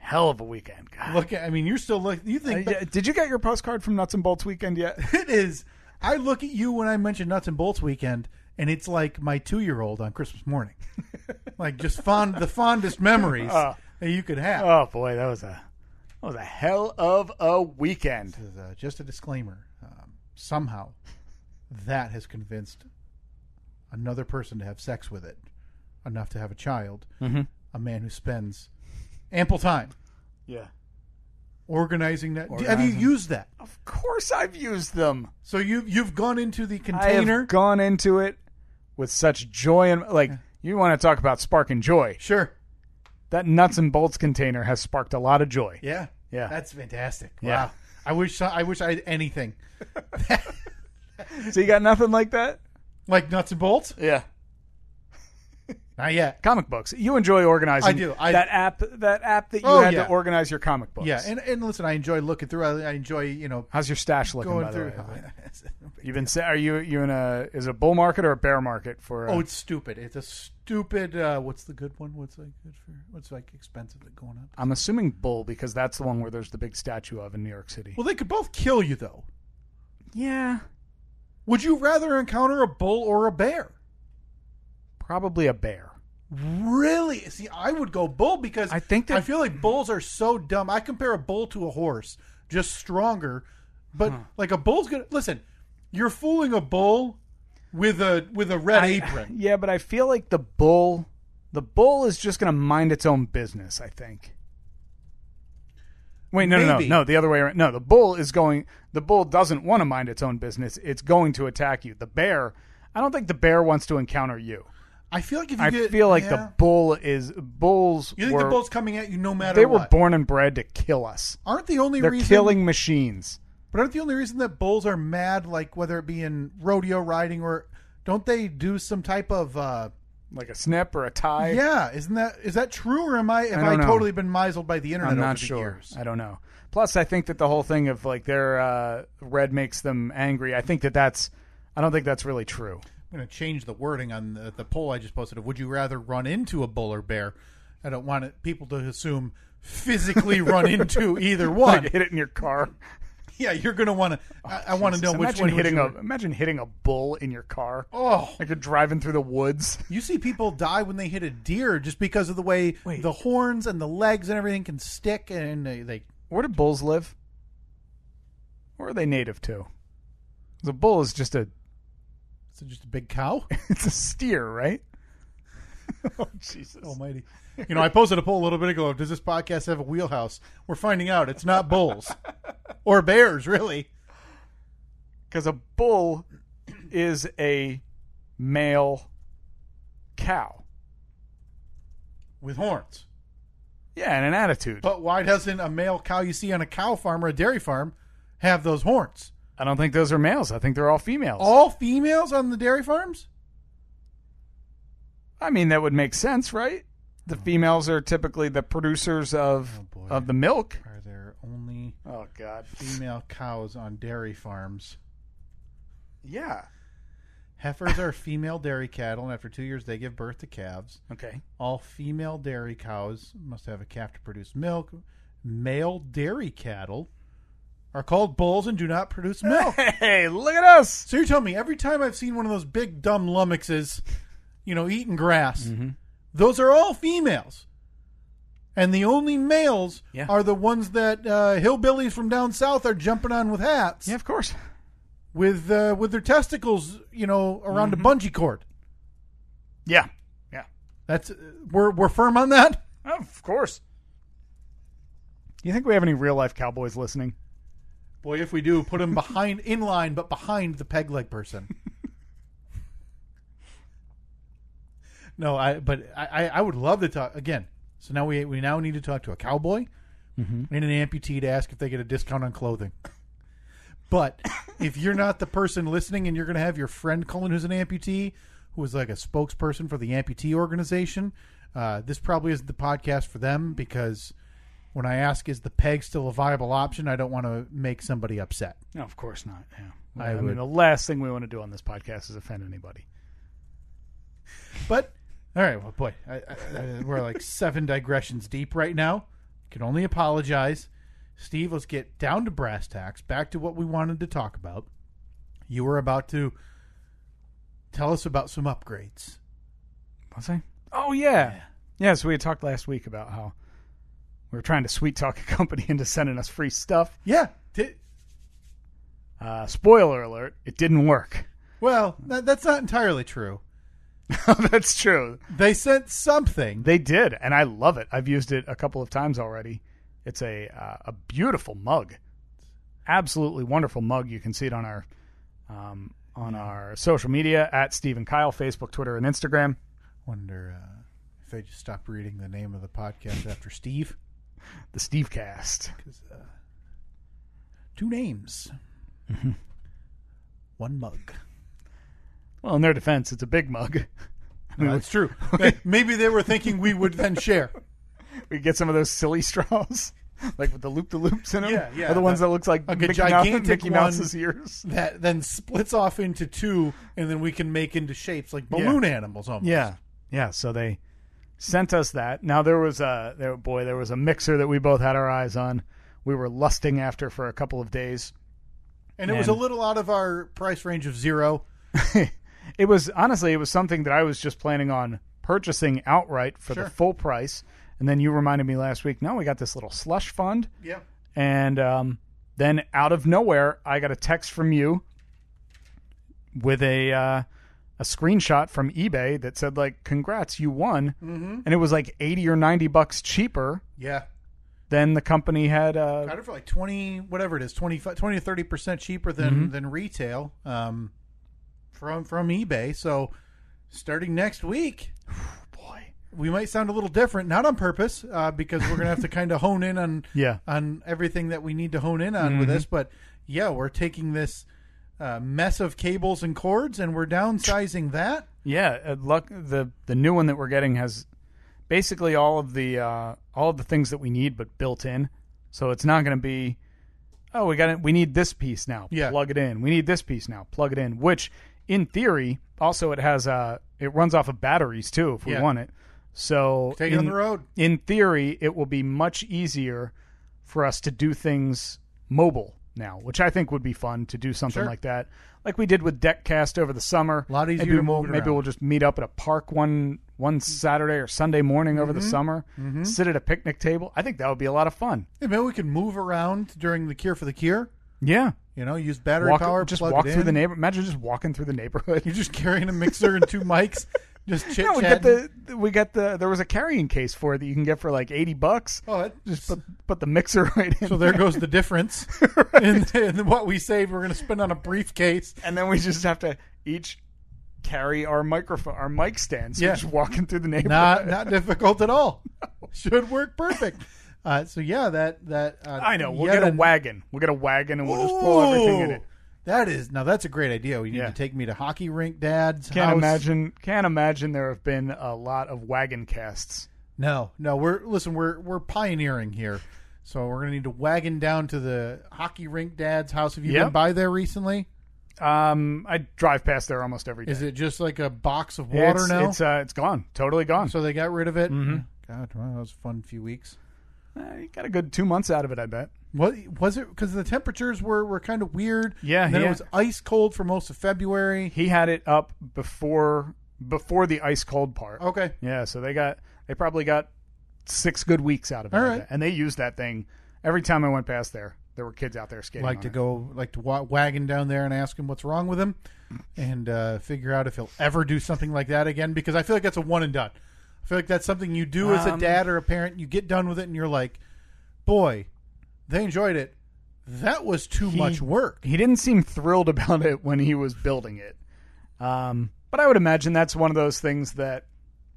S3: hell of a weekend. God.
S2: You're still you think
S3: Did you get your postcard from Nuts and Bolts weekend yet?
S2: it is. I look at you when I mention Nuts and Bolts weekend, and it's like my 2-year-old on Christmas morning. Like just the fondest memories that you could have.
S3: Oh boy, that was a hell of a weekend.
S2: This is just a disclaimer. Somehow, that has convinced another person to have sex with it, enough to have a child.
S3: Mm-hmm.
S2: A man who spends ample time.
S3: Yeah.
S2: Organizing that. Have you used that?
S3: Of course I've used them.
S2: So you've gone into the
S3: I
S2: container.
S3: have gone into it with such joy and you want to talk about sparking joy.
S2: Sure.
S3: That Nuts and Bolts container has sparked a lot of joy.
S2: Yeah.
S3: Yeah.
S2: That's fantastic.
S3: Yeah.
S2: Wow. I wish I had anything.
S3: So you got nothing like that?
S2: Like Nuts and Bolts?
S3: Yeah.
S2: Not yet.
S3: Comic books. You enjoy organizing.
S2: I do.
S3: That app that you had to organize your comic books.
S2: Yeah, and listen, I enjoy looking through. I enjoy,
S3: How's your stash looking,
S2: going
S3: by
S2: through.
S3: the way? You've been. Are you in a? Is it a bull market or a bear market for?
S2: Oh, it's stupid. It's a stupid. What's the good one? What's expensive that going on?
S3: I'm assuming bull because that's the one where there's the big statue of in New York City.
S2: Well, they could both kill you though.
S3: Yeah.
S2: Would you rather encounter a bull or a bear?
S3: Probably a bear.
S2: Really? See, I would go bull because
S3: I feel
S2: like bulls are so dumb. I compare a bull to a horse, just stronger. But like a bull's gonna listen. You're fooling a bull with a red apron.
S3: Yeah, but I feel like the bull is just going to mind its own business. I think. Wait, no, the other way around. No, the bull doesn't want to mind its own business. It's going to attack you. The bear, I don't think the bear wants to encounter you.
S2: I feel like
S3: the bulls.
S2: You think the bull's coming at you no matter
S3: they
S2: what?
S3: Were born and bred to kill us.
S2: Aren't the only
S3: They're
S2: reason
S3: killing machines?
S2: But aren't the only reason that bulls are mad, like whether it be in rodeo riding or don't they do some type of
S3: like a snip or a tie?
S2: Yeah, is that true, or have I totally been misled by the internet?
S3: I'm not
S2: over the
S3: sure.
S2: Years?
S3: I don't know. Plus, I think that the whole thing of like their red makes them angry. I don't think that's really true.
S2: I'm going to change the wording on the poll I just posted of would you rather run into a bull or bear? I don't want people to assume physically run into either one.
S3: Like hit it in your car.
S2: Yeah, you're going to want to. I want to know which one.
S3: Imagine hitting a bull in your car.
S2: Oh,
S3: like you're driving through the woods.
S2: You see people die when they hit a deer just because of the way the horns and the legs and everything can stick, and they.
S3: Where do bulls live? Where are they native to? The bull is just a.
S2: Is it just a big cow?
S3: It's a steer, right? Oh, Jesus
S2: almighty. I posted a poll a little bit ago. Does this podcast have a wheelhouse? We're finding out it's not bulls. Or bears, really.
S3: Because a bull is a male cow.
S2: With horns.
S3: Yeah, and an attitude.
S2: But why doesn't a male cow you see on a cow farm or a dairy farm have those horns?
S3: I don't think those are males. I think they're all females.
S2: All females on the dairy farms?
S3: I mean, that would make sense, right? The females are typically the producers of the milk.
S2: Are there only female cows on dairy farms?
S3: Yeah.
S2: Heifers are female dairy cattle, and after 2 years they give birth to calves.
S3: Okay.
S2: All female dairy cows must have a calf to produce milk. Male dairy cattle are called bulls and do not produce milk.
S3: Hey, look at us!
S2: So you're telling me every time I've seen one of those big dumb lummoxes, eating grass, those are all females. And the only males are the ones that hillbillies from down south are jumping on with hats.
S3: Yeah, of course.
S2: With their testicles, around a bungee cord.
S3: Yeah. Yeah.
S2: That's we're firm on that?
S3: Of course. You think we have any real life cowboys listening?
S2: Boy, if we do, put them in line, but behind the peg leg person. No, I would love to talk again. So now we now need to talk to a cowboy and an amputee to ask if they get a discount on clothing. But if you're not the person listening and you're going to have your friend Cullen who's an amputee, who is like a spokesperson for the amputee organization, this probably isn't the podcast for them because when I ask is the peg still a viable option, I don't want to make somebody upset.
S3: No, of course not. Yeah.
S2: I mean,
S3: the last thing we want to do on this podcast is offend anybody.
S2: But, all right, well, boy, we're like 7 digressions deep right now. can only apologize. Steve, let's get down to brass tacks, back to what we wanted to talk about. You were about to tell us about some upgrades.
S3: Was I? Oh, yeah. Yeah, so we had talked last week about how we were trying to sweet talk a company into sending us free stuff.
S2: Yeah.
S3: Spoiler alert, it didn't work.
S2: Well, that's not entirely true.
S3: That's true.
S2: They sent something.
S3: They did, and I love it. I've used it a couple of times already. It's a beautiful mug. Absolutely wonderful mug. You can see it on our social media at Steve and Kyle, Facebook, Twitter, and Instagram.
S2: Wonder if I just stopped reading the name of the podcast after Steve.
S3: The Stevecast.
S2: 'Cause, 2 names. One mug.
S3: Well, in their defense, it's a big mug. I mean,
S2: That's true. Maybe they were thinking we would then share.
S3: We get some of those silly straws, like with the loop-the-loops in them.
S2: Yeah.
S3: Or the ones that looks like
S2: a
S3: Mickey
S2: gigantic
S3: Mouse's ears.
S2: That then splits off into 2, and then we can make into shapes like balloon animals almost.
S3: Yeah. So they sent us that. Now there was a mixer that we both had our eyes on. We were lusting after for a couple of days,
S2: and it was a little out of our price range of 0.
S3: It was something that I was just planning on purchasing outright for the full price. And then you reminded me last week, no, we got this little slush fund.
S2: Yeah.
S3: And then out of nowhere, I got a text from you with a screenshot from eBay that said, like, congrats, you won. Mm-hmm. And it was like $80 or $90 cheaper.
S2: Yeah.
S3: Than the company had.
S2: Got it for like 20, whatever it is, 20 to 30% cheaper than retail from eBay. So starting next week. We might sound a little different, not on purpose, because we're going to have to kind of hone in on everything that we need to hone in on with this. But, yeah, we're taking this mess of cables and cords, and we're downsizing that. Yeah,
S3: the new one that we're getting has basically all of the things that we need, but built in. So it's not going to be, we need this piece now, plug it in. We need this piece now, plug it in. Which, in theory, also it has it runs off of batteries too, if we want it. So
S2: take it on the road.
S3: In theory, it will be much easier for us to do things mobile now, which I think would be fun to do something like that, like we did with DeckCast over the summer.
S2: A lot easier to move.
S3: Maybe we'll just meet up at a park one Saturday or Sunday morning over the summer, sit at a picnic table. I think that would be a lot of fun.
S2: Yeah, maybe we could move around during the Cure for the Cure.
S3: Yeah.
S2: Use battery power.
S3: Just walk through the neighborhood. Imagine just walking through the neyborhood.
S2: You're just carrying a mixer and 2 mics. Just chit chat.
S3: There was a carrying case for it that you can get for like $80.
S2: Oh,
S3: just put the mixer right in.
S2: So there goes the difference in what we saved. We're going to spend on a briefcase,
S3: and then we just have to each carry our mic stands. So just walking through the neighborhood.
S2: Not difficult at all. Should work perfect. So yeah, that
S3: I know. We'll get a wagon. We'll get a wagon, and we'll just pull everything in it.
S2: That's a great idea. You need to take me to Hockey Rink Dad's house.
S3: Can't imagine there have been a lot of wagon casts.
S2: No. We're pioneering here. So we're gonna need to wagon down to the Hockey Rink Dad's house. Have you been by there recently?
S3: I drive past there almost every day.
S2: Is it just like a box of water now?
S3: It's gone. Totally gone.
S2: So they got rid of it?
S3: Mm-hmm.
S2: God, well, that was a fun few weeks.
S3: You got a good 2 months out of it, I bet.
S2: What was it? Because the temperatures were kind of weird.
S3: Yeah,
S2: and then it was ice cold for most of February.
S3: He had it up before the ice cold part.
S2: Okay.
S3: Yeah, so they probably got 6 good weeks out of it.
S2: All right.
S3: And they used that thing every time I went past there. There were kids out there skating.
S2: Like to wagon down there and ask him what's wrong with him, and figure out if he'll ever do something like that again. Because I feel like that's a one and done. I feel like that's something you do as a dad or a parent. You get done with it, and you're like, boy, they enjoyed it. That was too much work.
S3: He didn't seem thrilled about it when he was building it. But I would imagine that's one of those things that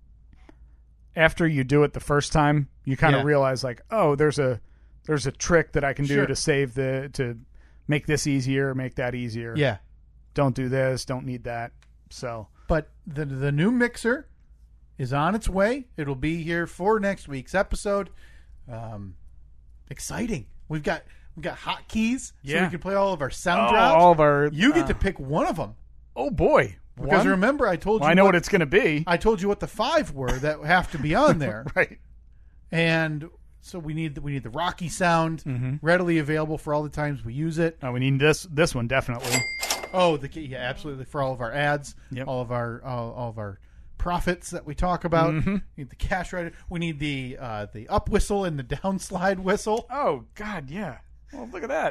S3: after you do it the first time, you kind of realize, like, oh, there's a trick that I can do to make this easier, make that easier.
S2: Yeah.
S3: Don't do this, don't need that. So,
S2: but the new mixer is on its way. It'll be here for next week's episode. Exciting. We've got hotkeys, so we can play all of our sound drops.
S3: All of our.
S2: You get to pick one of them.
S3: Oh boy!
S2: Because remember, I told you.
S3: I know what it's going to be.
S2: I told you what the 5 were that have to be on there.
S3: Right.
S2: And So we need the Rocky sound readily available for all the times we use it.
S3: Oh, we need this one definitely.
S2: Oh, yeah, absolutely, for all of our ads, all of our profits that we talk about. We need the cash writer. We need the up whistle and the down slide whistle.
S3: Oh God, yeah. Well, look at that.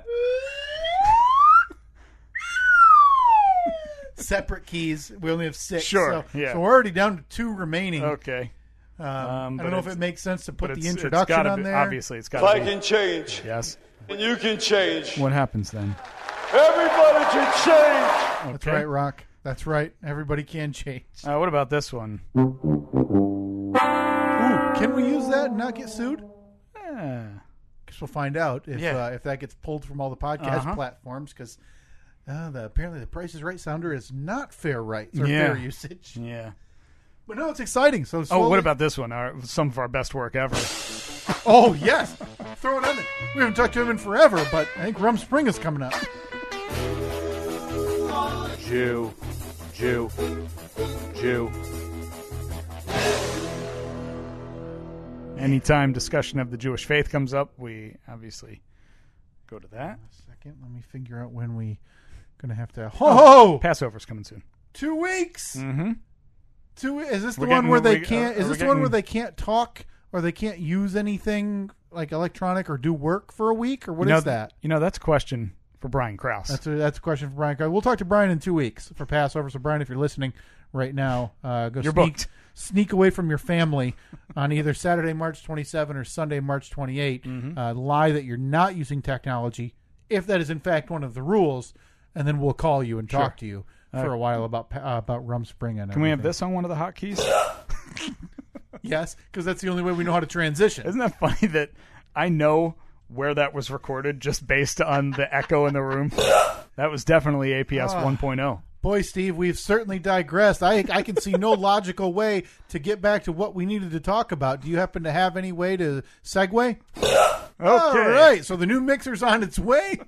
S2: Separate keys. We only have 6.
S3: Sure.
S2: So,
S3: yeah.
S2: so we're already down to 2 remaining.
S3: Okay.
S2: I don't know if it makes sense to put the
S3: it's
S2: introduction
S3: gotta
S2: on
S3: be,
S2: there.
S3: Obviously, it's got
S9: If
S3: to
S9: I
S3: be.
S9: can change,
S3: Yes.
S9: and you can change.
S3: What happens then?
S9: Everybody can change.
S3: Okay.
S2: That's right, Rock. That's right. Everybody can change.
S3: What about this one?
S2: Ooh, can we use that and not get sued? Guess we'll find out if that gets pulled from all the podcast platforms, because apparently the Price is Right sounder is not fair rights or fair usage.
S3: Yeah.
S2: But no, it's exciting. So
S3: what about this one? Some of our best work ever.
S2: Oh, yes. Throw it on there. We haven't talked to him in forever, but I think Rum Spring is coming up.
S3: Jew. Anytime discussion of the Jewish faith comes up, we obviously go to that.
S2: A second. Let me figure out when we going to have to... Oh!
S3: Passover's coming soon.
S2: 2 weeks?
S3: Mm-hmm.
S2: Is this the one where they can't... Is this the one where they can't talk or they can't use anything like electronic or do work for a week? Or what is that?
S3: That's a question for Brian Krause.
S2: That's a question for Brian Krause. We'll talk to Brian in 2 weeks for Passover. So, Brian, if you're listening right now,
S3: You're booked.
S2: Sneak away from your family on either Saturday, March 27 or Sunday, March 28. Lie that you're not using technology, if that is in fact one of the rules, and then we'll call you and talk to you for a while about Rum Spring. And
S3: Can we have this on one of the hotkeys?
S2: Yes, because that's the only way we know how to transition.
S3: Isn't that funny that I know where that was recorded just based on the echo in the room? That was definitely APS 1.0.
S2: Boy, Steve, we've certainly digressed. I can see no logical way to get back to what we needed to talk about. Do you happen to have any way to segue?
S3: Okay.
S2: All right. So the new mixer's on its way.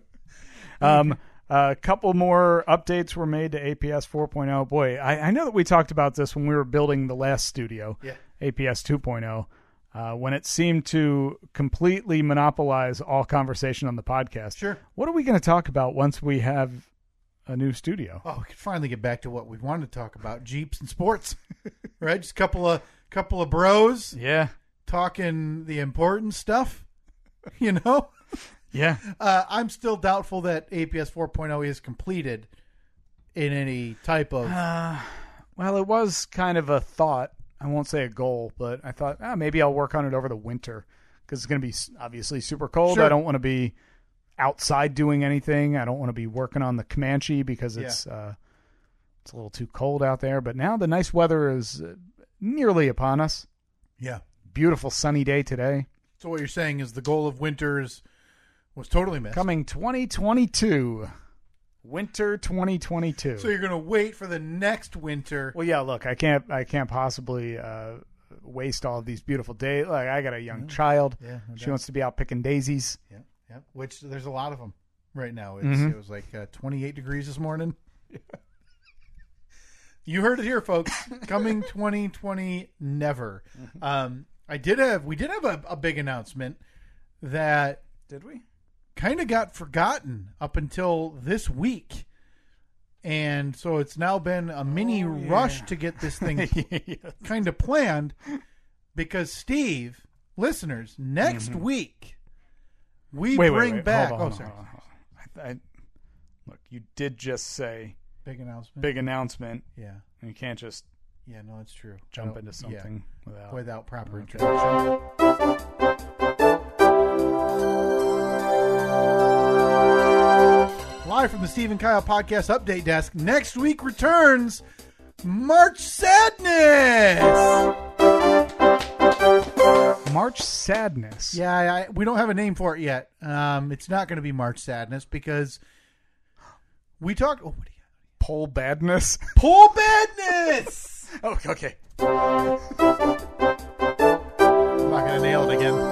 S3: A couple more updates were made to APS 4.0. Boy, I know that we talked about this when we were building the last studio, APS 2.0, when it seemed to completely monopolize all conversation on the podcast.
S2: Sure.
S3: What are we going to talk about once we have a new studio?
S2: Oh, we can finally get back to what we wanted to talk about: Jeeps and sports, right? Just a couple of bros, talking the important stuff,
S3: Yeah.
S2: I'm still doubtful that APS 4.0 is completed in any type of.
S3: Well, it was kind of a thought. I won't say a goal, but I thought maybe I'll work on it over the winter because it's going to be obviously super cold.
S2: Sure.
S3: I don't want to be outside doing anything. I don't want to be working on the Comanche because it's a little too cold out there. But now the nice weather is nearly upon us.
S2: Yeah.
S3: Beautiful sunny day today.
S2: So what you're saying is the goal of winters was totally missed.
S3: Coming 2022. Winter 2022.
S2: So you're going to wait for the next winter.
S3: Well, yeah, look, I can't possibly waste all of these beautiful days. Like, I got a young child.
S2: Yeah, no
S3: she
S2: doubt.
S3: wants to be out picking daisies.
S2: Yeah. Which there's a lot of them right now. It was like 28 degrees this morning. You heard it here, folks. Coming 2020, never. We did have a big announcement that
S3: Did we?
S2: kind of got forgotten up until this week. And so it's now been a mini rush to get this thing kind of planned because, Steve, listeners, next week we bring back...
S3: Hold on,
S2: sorry.
S3: hold on. Look, you did just say
S2: Big announcement.
S3: big announcement.
S2: Yeah.
S3: And you can't just
S2: Yeah, no, it's true.
S3: jump into something
S2: Without proper
S3: Okay.
S2: introduction. Live from the Steve and Kyle Podcast Update Desk, next week returns March Sadness!
S3: March Sadness.
S2: Yeah, we don't have a name for it yet. It's not going to be March Sadness because we talked... Oh, what do you got?
S3: Pole Badness.
S2: Pole Badness!
S3: Oh, okay.
S2: I'm not going to nail it again.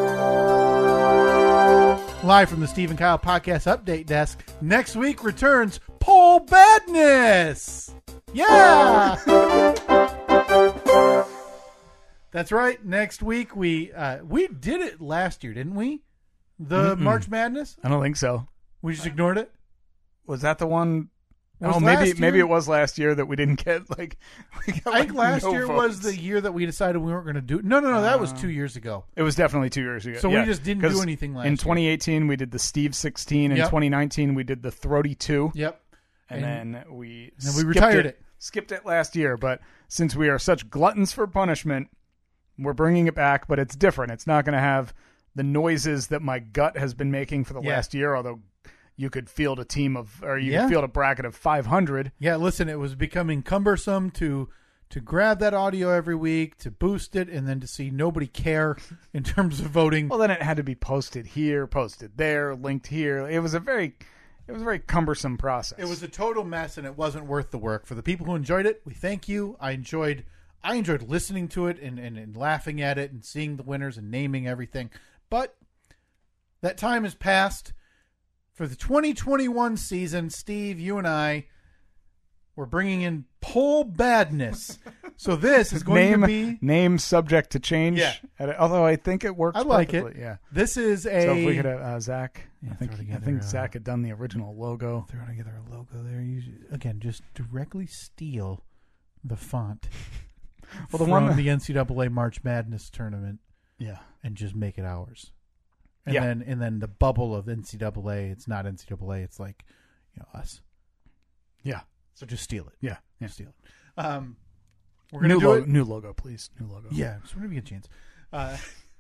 S2: Live from the Steve and Kyle Podcast Update Desk, next week returns Pole Badness! Yeah! That's right. Next week we did it last year, didn't we? The March Madness?
S3: I don't think so.
S2: We just ignored it?
S3: Was that the one?
S2: Was
S3: maybe it was last year that we didn't get like.
S2: I think last year was the year that we decided we weren't going to do it. No, that was 2 years ago.
S3: It was definitely 2 years ago.
S2: So we just didn't do anything last year.
S3: In 2018, we did the Steve 16. In 2019, we did the Throaty 2.
S2: Yep.
S3: And then we
S2: retired it.
S3: Skipped it last year, but since we are such gluttons for punishment, we're bringing it back, but it's different. It's not going to have the noises that my gut has been making for the last year, although you could field a team of, or you could field a bracket of 500.
S2: Yeah, listen, it was becoming cumbersome to grab that audio every week, to boost it, and then to see nobody care in terms of voting.
S3: Well, then it had to be posted here, posted there, linked here. It was a very cumbersome process.
S2: It was a total mess, and it wasn't worth the work. For the people who enjoyed it, we thank you. I enjoyed listening to it and laughing at it and seeing the winners and naming everything. But that time has passed. For the 2021 season, Steve, you and I were bringing in Poll Badness. So this is going to be...
S3: Name subject to change.
S2: Yeah.
S3: Although I think it works
S2: like
S3: perfectly.
S2: it.
S3: Yeah.
S2: This is a...
S3: So if we could have Zach...
S2: Yeah,
S3: I think Zach had done the original logo.
S2: Throw together a logo there. Again, just directly steal the font from the NCAA March Madness tournament.
S3: Yeah.
S2: And just make it ours. And then the bubble of NCAA, it's not NCAA, it's like, us.
S3: Yeah.
S2: So just steal it.
S3: Yeah.
S2: Steal it. We're going to do it.
S3: New logo, please. New logo.
S2: Yeah, so we're going to get a chance.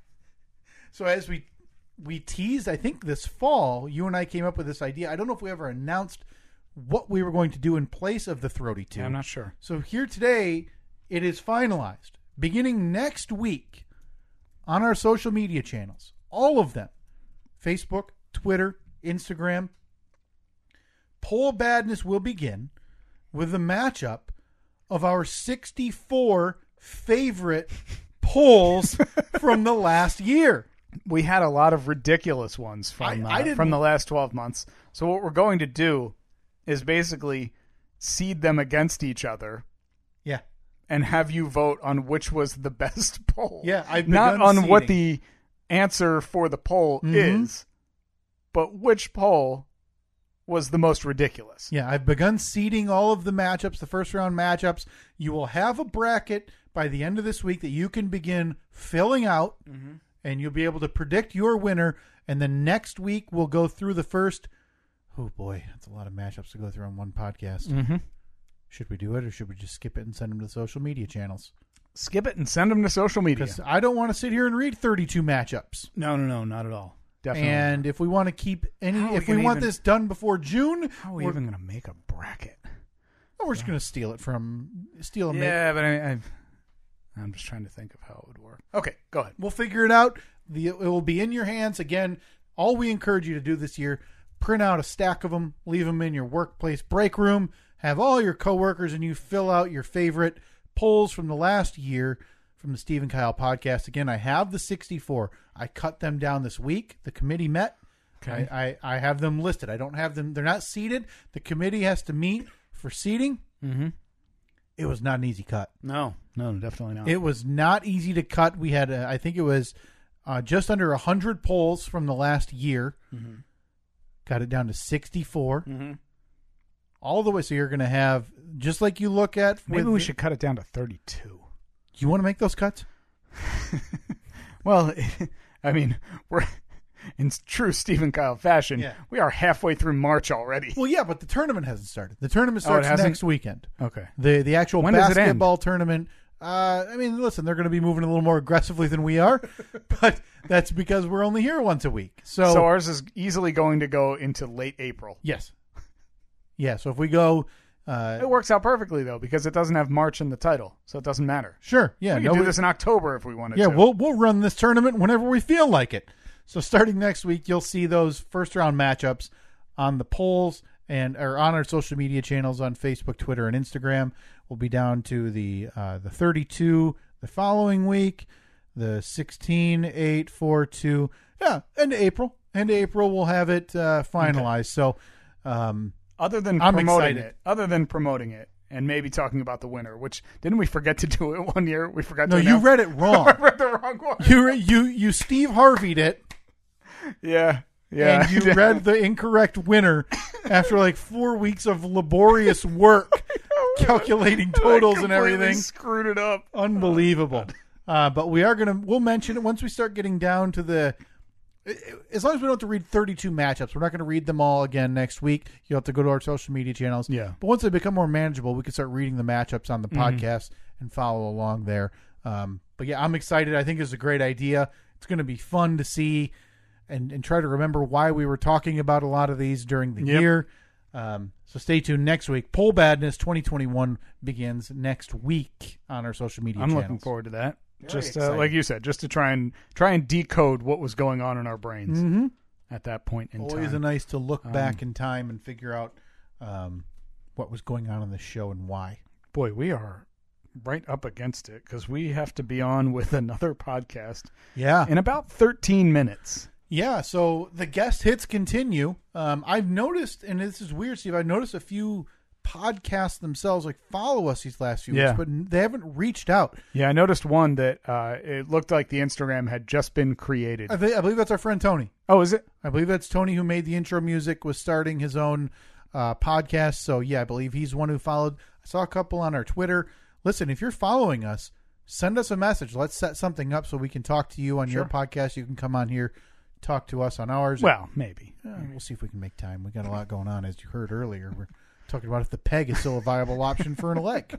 S2: So as we teased, I think this fall, you and I came up with this idea. I don't know if we ever announced what we were going to do in place of the Throaty 2.
S3: Yeah, I'm not sure.
S2: So here today, it is finalized. Beginning next week on our social media channels, all of them, Facebook, Twitter, Instagram, Poll Badness will begin with the matchup of our 64 favorite polls from the last year.
S3: We had a lot of ridiculous ones from the last 12 months. So what we're going to do is basically seed them against each other.
S2: Yeah.
S3: And have you vote on which was the best poll.
S2: Yeah,
S3: not on seeding. What the answer for the poll is, but which poll was the most ridiculous.
S2: Yeah, I've begun seeding all of the matchups, the first round matchups. You will have a bracket by the end of this week that you can begin filling out, and you'll be able to predict your winner. And then next week we'll go through the first. Oh boy, that's a lot of matchups to go through on one podcast.
S3: Mm-hmm.
S2: Should we do it, or should we just skip it and send them to the social media channels?
S3: Skip it and send them to social media.
S2: Because I don't want to sit here and read 32 matchups.
S3: No, not at all. Definitely.
S2: And if we want to keep if we want this done before June,
S3: how are we even going to make a bracket?
S2: Well, we're just going to steal it.
S3: Yeah, but I'm just trying to think of how it would work. Okay, go ahead.
S2: We'll figure it out. It will be in your hands. Again, all we encourage you to do this year, print out a stack of them, leave them in your workplace break room, have all your coworkers and you fill out your favorite polls from the last year from the Steve and Kyle podcast. Again, I have the 64. I cut them down this week. The committee met. Okay. I have them listed. I don't have them. They're not seated. The committee has to meet for seating.
S3: Mm-hmm.
S2: It was not an easy cut.
S3: No, definitely not.
S2: It was not easy to cut. We had, I think it was just under 100 polls from the last year.
S3: Mm-hmm.
S2: Got it down to 64.
S3: Mm-hmm.
S2: All the way. So you're going to have, just like you look at.
S3: Maybe we should cut it down to 32.
S2: Do you want to make those cuts?
S3: Well, I mean, we're in true Steve and Kyle fashion. Yeah. We are halfway through March already.
S2: Well, yeah, but the tournament hasn't started. The tournament starts next weekend.
S3: Okay.
S2: The actual basketball tournament. I mean, listen, they're going to be moving a little more aggressively than we are, but that's because we're only here once a week. So
S3: ours is easily going to go into late April.
S2: Yes. Yeah, so if we go...
S3: it works out perfectly, though, because it doesn't have March in the title, so it doesn't matter.
S2: Sure, yeah.
S3: We can do this in October if we wanted to.
S2: Yeah, we'll run this tournament whenever we feel like it. So starting next week, you'll see those first-round matchups on the polls or on our social media channels on Facebook, Twitter, and Instagram. We'll be down to the 32 the following week, the 16, 8, 4, 2. Yeah, end of April. End of April, we'll have it finalized. Okay. So...
S3: Other than promoting it, and maybe talking about the winner, which didn't we forget to do it one year? We forgot to
S2: No, you
S3: announce-
S2: read it wrong.
S3: I read the wrong one.
S2: You Steve Harvey'd it.
S3: Yeah. Yeah.
S2: And you read the incorrect winner after like 4 weeks of laborious work calculating totals and everything.
S3: Screwed it up.
S2: Unbelievable. But we'll mention it once we start getting down to as long as we don't have to read 32 matchups. We're not going to read them all again next week. You'll have to go to our social media channels.
S3: Yeah.
S2: But once they become more manageable, we can start reading the matchups on the podcast and follow along there. But yeah, I'm excited. I think it's a great idea. It's going to be fun to see and try to remember why we were talking about a lot of these during the year. So stay tuned next week. Poll Badness 2021 begins next week on our social media channels.
S3: I'm looking forward to that. Just
S2: exciting.
S3: like you said, just to try and decode what was going on in our brains at that point in
S2: Always
S3: time.
S2: nice to look back in time and figure out what was going on in the show and why.
S3: Boy, we are right up against it because we have to be on with another podcast in about 13 minutes.
S2: Yeah, so the guest hits continue. I've noticed, and this is weird, Steve, I've noticed a few podcasts themselves follow us these last few weeks, but they haven't reached out.
S3: Yeah, I noticed one that it looked like the Instagram had just been created.
S2: I believe that's our friend Tony.
S3: Oh, is it?
S2: I believe that's Tony who made the intro music, was starting his own podcast. So yeah, I believe he's one who followed. I saw a couple on our Twitter. Listen, if you're following us, send us a message. Let's set something up so we can talk to you on your podcast. You can come on here, talk to us on ours.
S3: Well, maybe.
S2: We'll see if we can make time. We got a lot going on, as you heard earlier. We're talking about if the peg is still a viable option for an leg.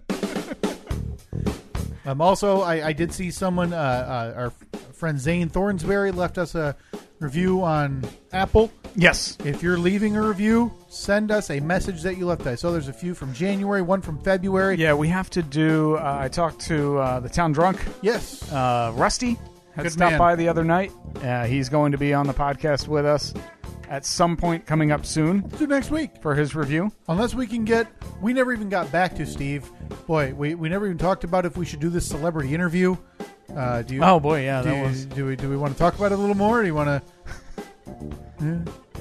S2: Also, I did see someone, our friend Zane Thornsberry, left us a review on Apple.
S3: Yes.
S2: If you're leaving a review, send us a message that you left. I saw there's a few from January, one from February.
S3: Yeah, we have to do, I talked to the Town Drunk.
S2: Yes.
S3: Rusty had
S2: Good
S3: stopped
S2: man.
S3: by the other night. He's going to be on the podcast with us at some point coming up soon.
S2: Let's do next week.
S3: For his review.
S2: Unless we can we never even got back to Steve. Boy, we never even talked about if we should do this celebrity interview.
S3: Oh boy, yeah,
S2: do we want to talk about it a little more? Or do you want to?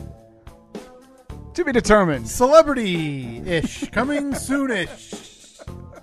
S3: To be determined.
S2: Celebrity-ish. Coming soonish.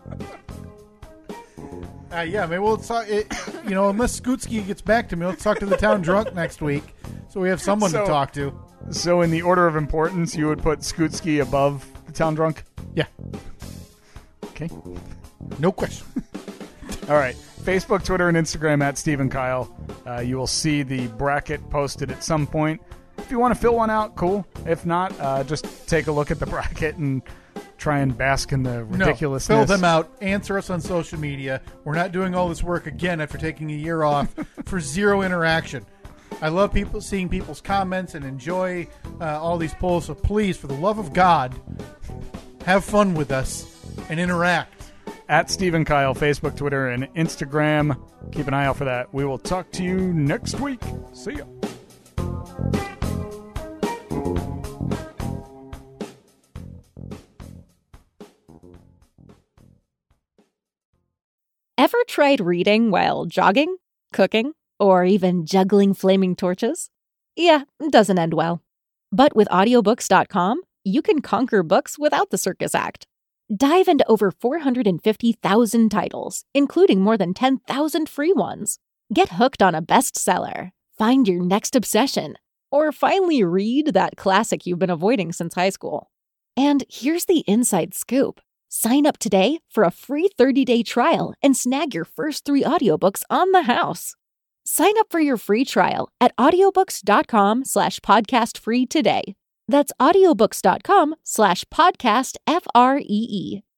S2: Yeah, maybe we'll talk. Unless Scootsky gets back to me, let's talk to the Town Drunk next week, so we have someone to talk to.
S3: So, in the order of importance, you would put Scootsky above the Town Drunk?
S2: Yeah.
S3: Okay.
S2: No question.
S3: All right. Facebook, Twitter, and Instagram at Steve and Kyle. You will see the bracket posted at some point. If you want to fill one out, cool. If not, just take a look at the bracket and try and bask in the ridiculousness.
S2: No, fill them out. Answer us on social media. We're not doing all this work again after taking a year off for zero interaction. I love seeing people's comments and enjoy all these polls. So please, for the love of God, have fun with us and interact.
S3: At Steve and Kyle, Facebook, Twitter, and Instagram. Keep an eye out for that. We will talk to you next week. See ya.
S10: Ever tried reading while jogging, cooking, or even juggling flaming torches? Yeah, it doesn't end well. But with audiobooks.com, you can conquer books without the circus act. Dive into over 450,000 titles, including more than 10,000 free ones. Get hooked on a bestseller, find your next obsession, or finally read that classic you've been avoiding since high school. And here's the inside scoop. Sign up today for a free 30-day trial and snag your first 3 audiobooks on the house. Sign up for your free trial at audiobooks.com/podcastfree today. That's audiobooks.com/podcastfree.